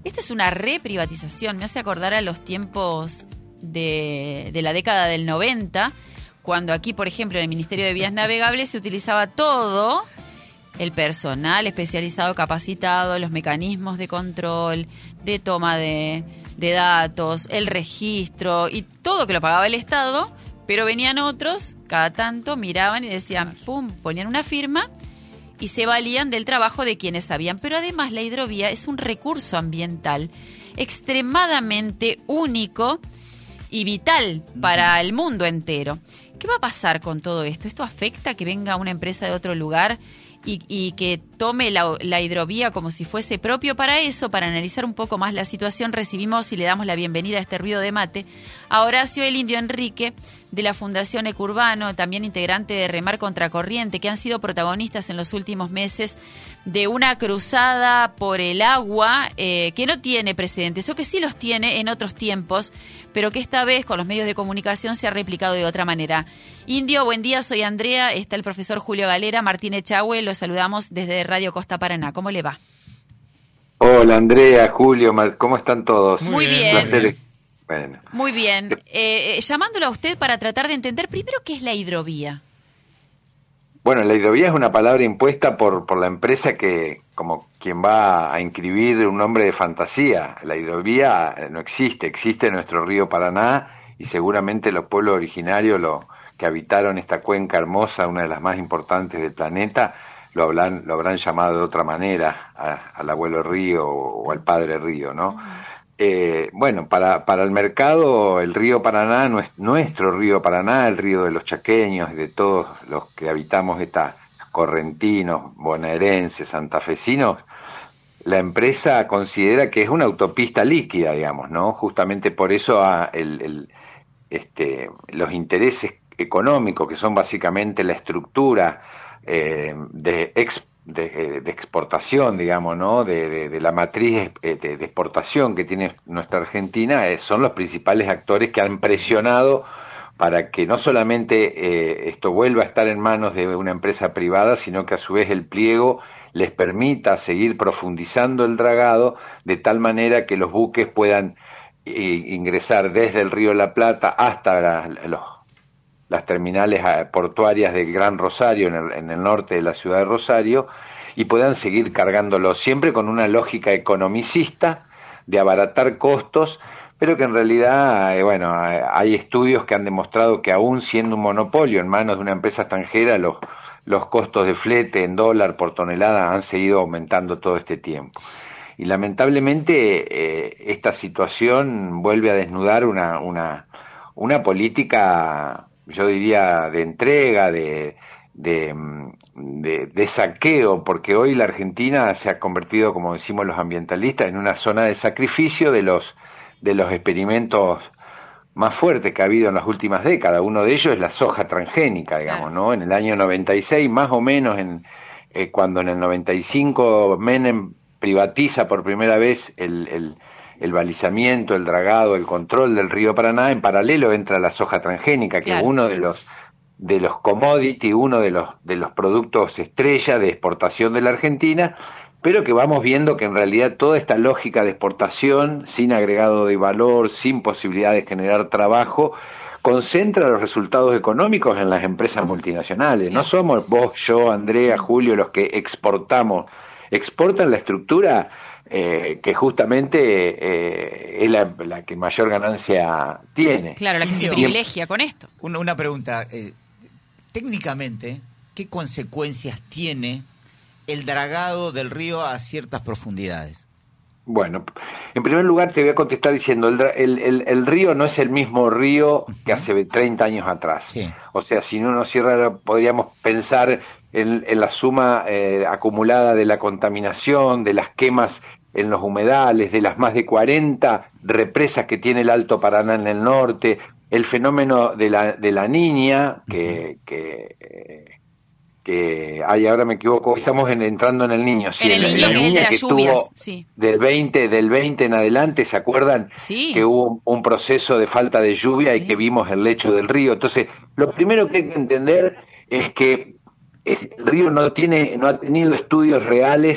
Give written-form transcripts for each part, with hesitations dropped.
Esta es una reprivatización, me hace acordar a los tiempos de la década del 90, cuando aquí, por ejemplo, en el Ministerio de Vías Navegables se utilizaba todo, el personal especializado capacitado, los mecanismos de control, de toma de datos, el registro y todo que lo pagaba el Estado, pero venían otros, cada tanto miraban y decían, pum, ponían una firma y se valían del trabajo de quienes sabían. Pero además la hidrovía es un recurso ambiental extremadamente único y vital para el mundo entero. ¿Qué va a pasar con todo esto? ¿Esto afecta que venga una empresa de otro lugar y que tome la hidrovía como si fuese propio? Para eso, para analizar un poco más la situación, recibimos y le damos la bienvenida a este ruido de mate a Horacio el Indio Enrique, de la Fundación Ecurbano, también integrante de Remar Contracorriente, que han sido protagonistas en los últimos meses de una cruzada por el agua que no tiene precedentes, o que sí los tiene en otros tiempos, pero que esta vez con los medios de comunicación se ha replicado de otra manera. Indio, buen día, soy Andrea, está el profesor Julio Galera, Martín Echagüe, los saludamos desde Radio Costa Paraná. ¿Cómo le va? Hola Andrea, Julio, ¿cómo están todos? Muy bien. Placer. Bueno. Muy bien. Llamándolo a usted para tratar de entender primero qué es la hidrovía. Bueno, la hidrovía es una palabra impuesta por la empresa que, como quien va a inscribir un nombre de fantasía. La hidrovía no existe, existe nuestro río Paraná y seguramente los pueblos originarios que habitaron esta cuenca hermosa, una de las más importantes del planeta, lo habrán llamado de otra manera al abuelo río o al padre río, ¿no? Bueno, para el mercado, el río Paraná, nuestro río Paraná, el río de los chaqueños, de todos los que habitamos correntinos, bonaerenses, santafesinos, la empresa considera que es una autopista líquida, digamos, ¿no? Justamente por eso los intereses económicos, que son básicamente la estructura de exportación, digamos, ¿no? De la matriz de exportación que tiene nuestra Argentina, son los principales actores que han presionado para que no solamente esto vuelva a estar en manos de una empresa privada, sino que a su vez el pliego les permita seguir profundizando el dragado de tal manera que los buques puedan ingresar desde el río La Plata hasta las terminales portuarias del Gran Rosario, en el norte de la ciudad de Rosario, y puedan seguir cargándolo, siempre con una lógica economicista de abaratar costos, pero que en realidad, hay estudios que han demostrado que aún siendo un monopolio en manos de una empresa extranjera, los costos de flete en dólar por tonelada han seguido aumentando todo este tiempo. Y lamentablemente esta situación vuelve a desnudar una política, yo diría, de entrega, de saqueo, porque hoy la Argentina se ha convertido, como decimos los ambientalistas, en una zona de sacrificio de los experimentos más fuertes que ha habido en las últimas décadas. Uno de ellos es la soja transgénica, digamos, ¿no? En el año 96, más o menos, cuando en el 95 Menem privatiza por primera vez el balizamiento, el dragado, el control del río Paraná, en paralelo entra la soja transgénica, que es uno de los commodity, uno de los productos estrella de exportación de la Argentina, pero que vamos viendo que en realidad toda esta lógica de exportación, sin agregado de valor, sin posibilidad de generar trabajo, concentra los resultados económicos en las empresas multinacionales. No somos vos, yo, Andrea, Julio, los que exportan la estructura que justamente es la que mayor ganancia tiene. Claro, la que se privilegia con esto. Una pregunta, técnicamente, ¿qué consecuencias tiene el dragado del río a ciertas profundidades? Bueno, en primer lugar te voy a contestar diciendo, el río no es el mismo río que hace 30 años atrás. Sí. O sea, si no nos cierra, podríamos pensar en la suma acumulada de la contaminación, de las quemas en los humedales, de las más de 40 represas que tiene el Alto Paraná en el norte, el fenómeno de la Niña, que ahora me equivoco, estamos entrando en el Niño, sí, en el Niño, la que Niña es de que las lluvias, tuvo sí. del 20 en adelante, ¿se acuerdan? Sí. Que hubo un proceso de falta de lluvia y que vimos el lecho del río. Entonces, lo primero que hay que entender es que el río no ha tenido estudios reales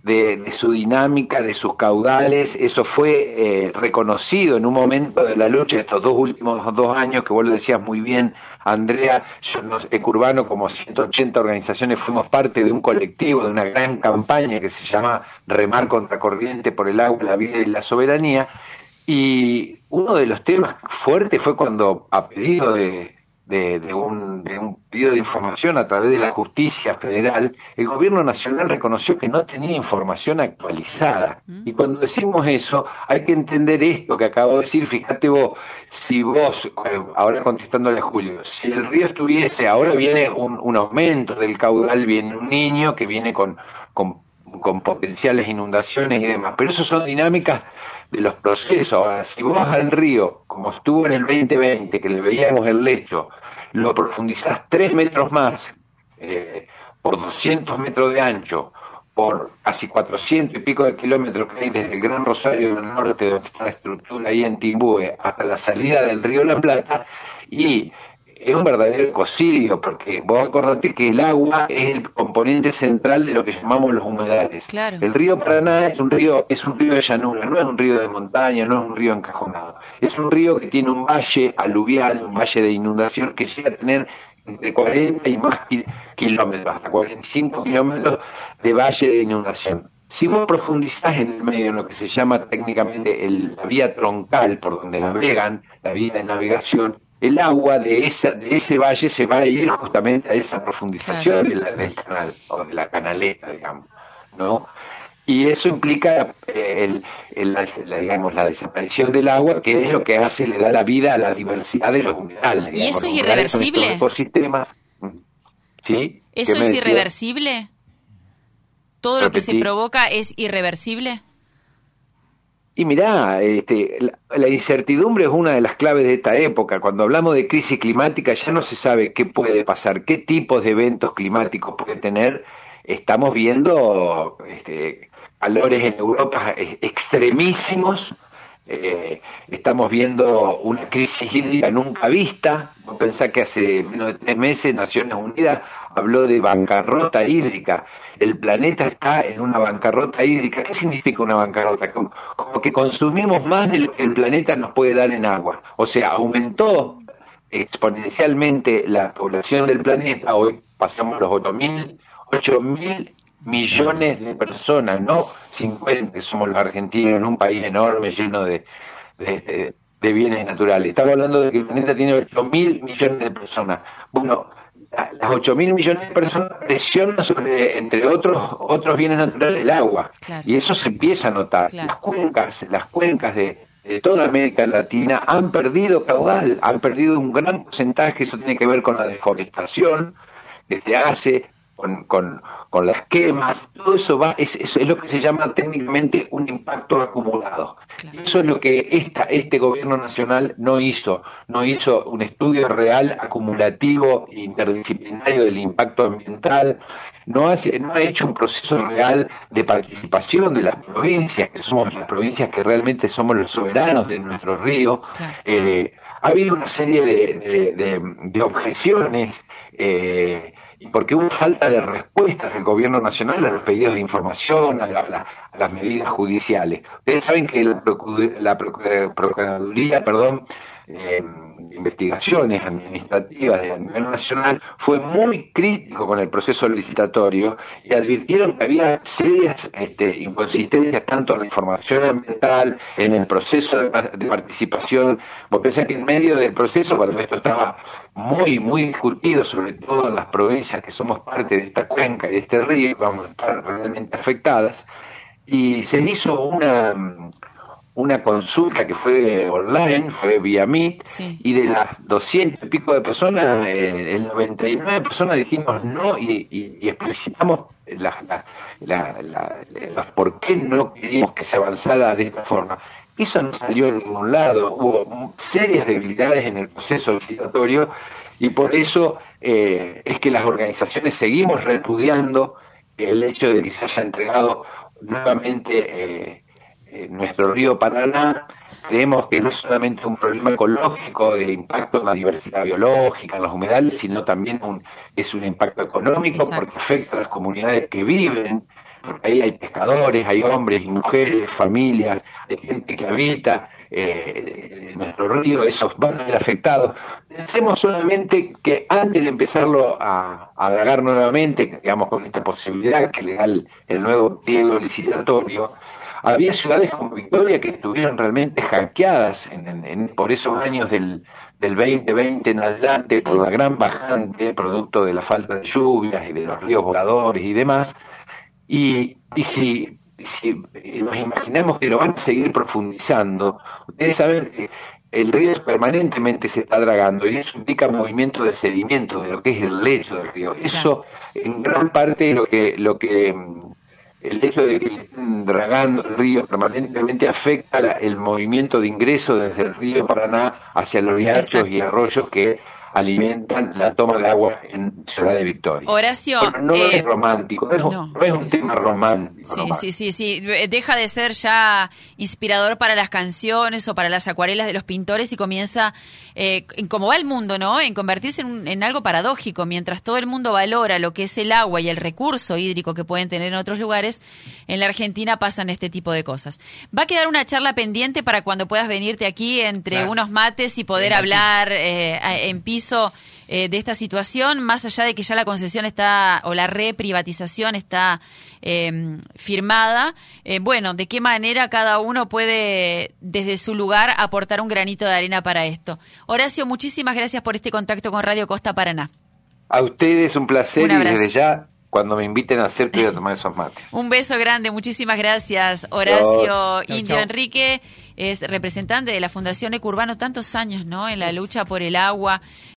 de su dinámica, de sus caudales. Eso fue reconocido en un momento de la lucha estos últimos 2 años, que vos lo decías muy bien, Andrea. Ecurbano, como 180 organizaciones, fuimos parte de un colectivo, de una gran campaña que se llama Remar Contracorriente por el Agua, la Vida y la Soberanía, y uno de los temas fuertes fue cuando, a pedido de un pedido de información a través de la justicia federal, el gobierno nacional reconoció que no tenía información actualizada. Y cuando decimos eso, hay que entender esto que acabo de decir. Fíjate vos, si vos, ahora contestándole a Julio, si el río estuviese, ahora viene un aumento del caudal, viene un niño que viene con potenciales inundaciones y demás, pero eso son dinámicas de los procesos. Ahora, si vos al río, como estuvo en el 2020, que le veíamos el lecho, lo profundizás 3 metros más, por 200 metros de ancho, por casi 400 y pico de kilómetros que hay desde el Gran Rosario del Norte, donde está la estructura ahí en Timbúe, hasta la salida del río La Plata, y es un verdadero ecocidio, porque vos acordate que el agua es el componente central de lo que llamamos los humedales. Claro. El río Paraná es un río de llanura, no es un río de montaña, no es un río encajonado. Es un río que tiene un valle aluvial, un valle de inundación que llega a tener entre 40 y más kilómetros, hasta 45 kilómetros de valle de inundación. Si vos profundizás en el medio, en lo que se llama técnicamente la vía troncal, por donde navegan, la vía de navegación, el agua de ese valle se va a ir justamente a esa profundización del canal, o de la canaleta, digamos, ¿no? Y eso implica la desaparición del agua, que es lo que le da la vida a la diversidad de los humedales. ¿Y eso es irreversible? Los ecosistemas, ¿sí? ¿Eso es irreversible? ¿Todo lo que se provoca es irreversible? Y mirá, la incertidumbre es una de las claves de esta época. Cuando hablamos de crisis climática ya no se sabe qué puede pasar, qué tipos de eventos climáticos puede tener. Estamos viendo calores en Europa extremísimos, estamos viendo una crisis hídrica nunca vista. Vos pensás que hace menos de 3 meses Naciones Unidas habló de bancarrota hídrica. El planeta está en una bancarrota hídrica. ¿Qué significa una bancarrota? Como que consumimos más de lo que el planeta nos puede dar en agua. O sea, aumentó exponencialmente la población del planeta. Hoy pasamos los 8.000 millones de personas, no 50, que somos los argentinos, en un país enorme, lleno de bienes naturales. Estamos hablando de que el planeta tiene 8.000 millones de personas. Bueno, las 8.000 millones de personas presionan sobre, entre otros bienes naturales, el agua. Claro. Y eso se empieza a notar. Claro. Las cuencas de toda América Latina han perdido caudal, han perdido un gran porcentaje. Eso tiene que ver con la deforestación que se hace, con las quemas. Todo eso es lo que se llama técnicamente un impacto acumulado. Claro. Eso es lo que este gobierno nacional no hizo un estudio real, acumulativo e interdisciplinario del impacto ambiental. No ha hecho un proceso real de participación de las provincias, que somos las provincias que realmente somos los soberanos de nuestros ríos. Claro. Ha habido una serie de objeciones, porque hubo falta de respuestas del gobierno nacional a los pedidos de información, a las medidas judiciales. Ustedes saben que la Procuraduría, investigaciones administrativas a nivel nacional, fue muy crítico con el proceso licitatorio y advirtieron que había serias inconsistencias tanto en la información ambiental, en el proceso de participación. Vos pensás que en medio del proceso, cuando esto estaba muy, muy discutido, sobre todo en las provincias que somos parte de esta cuenca y de este río, vamos a estar realmente afectadas, y se hizo una consulta que fue online, fue vía Meet, sí. Y de las 200 y pico de personas, el 99 personas dijimos no y explicitamos los por qué no queríamos que se avanzara de esta forma. Eso no salió en ningún lado, hubo serias debilidades en el proceso licitatorio y por eso es que las organizaciones seguimos repudiando el hecho de que se haya entregado nuevamente nuestro río Paraná. Creemos que no es solamente un problema ecológico de impacto en la diversidad biológica, en los humedales, sino también es un impacto económico. Exacto. Porque afecta a las comunidades que viven porque ahí hay pescadores, hay hombres y mujeres, familias, hay gente que habita nuestro río, esos van a ver afectados. Pensemos solamente que antes de empezarlo a dragar nuevamente, digamos con esta posibilidad que le da el nuevo pliego licitatorio, había ciudades como Victoria que estuvieron realmente hackeadas por esos años del 2020 en adelante, por la gran bajante, producto de la falta de lluvias y de los ríos voladores y demás. Y si nos imaginamos que lo van a seguir profundizando, ustedes saben que el río permanentemente se está dragando y eso implica movimiento de sedimento de lo que es el lecho del río. Eso en gran parte el hecho de que estén dragando el río permanentemente afecta el movimiento de ingreso desde el río Paraná hacia los riachos y arroyos que alimentan la toma de agua en Ciudad de Victoria. Horacio, bueno, no es romántico, no es un tema romántico. Sí. Deja de ser ya inspirador para las canciones o para las acuarelas de los pintores y comienza, en cómo va el mundo, ¿no? En convertirse en algo paradójico. Mientras todo el mundo valora lo que es el agua y el recurso hídrico que pueden tener en otros lugares, en la Argentina pasan este tipo de cosas. Va a quedar una charla pendiente para cuando puedas venirte aquí entre unos mates y poder hablar en piso de esta situación, más allá de que ya la concesión está, o la reprivatización está firmada, bueno, de qué manera cada uno puede desde su lugar aportar un granito de arena para esto. Horacio, muchísimas gracias por este contacto con Radio Costa Paraná. A ustedes un placer y desde ya, cuando me inviten a hacer, voy a tomar esos mates. Un beso grande, muchísimas gracias. Horacio Indio chau. Enrique es representante de la Fundación Ecurbano, tantos años, ¿no?, en la lucha por el agua